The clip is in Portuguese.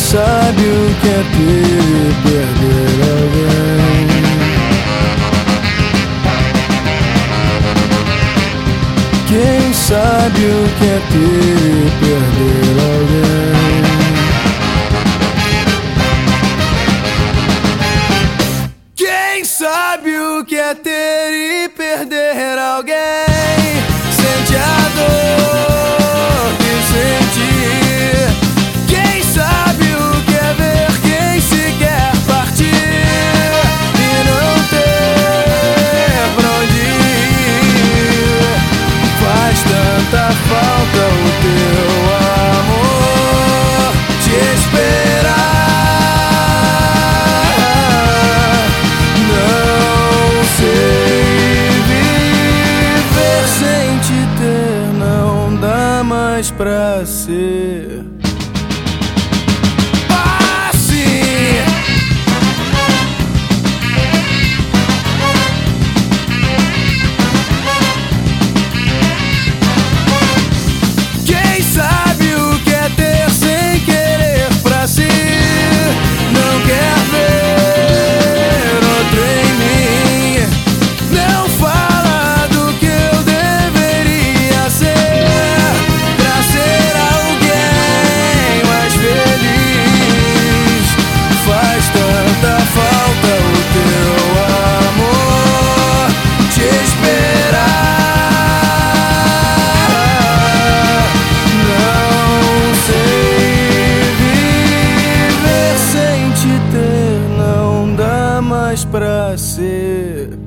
sabe o que é ter e perder alguém? Quem sabe o que é ter e perder alguém? Quem sabe o que é ter e perder alguém? Sente a dor que senti. Quem sabe o que é ver quem se quer partir e não ter pra onde ir? Faz tanta falta o teu amor, te esperar. Não sei viver sem te ter, não dá mais pra ser assim. Quem sabe o que é ter sem querer pra si? Não quer ver outro em mim. Não fala do que eu deveria ser pra ser alguém mais feliz. Faz tanta falta o teu amor, te esperar. Não sei viver sem te ter, não dá mais pra ser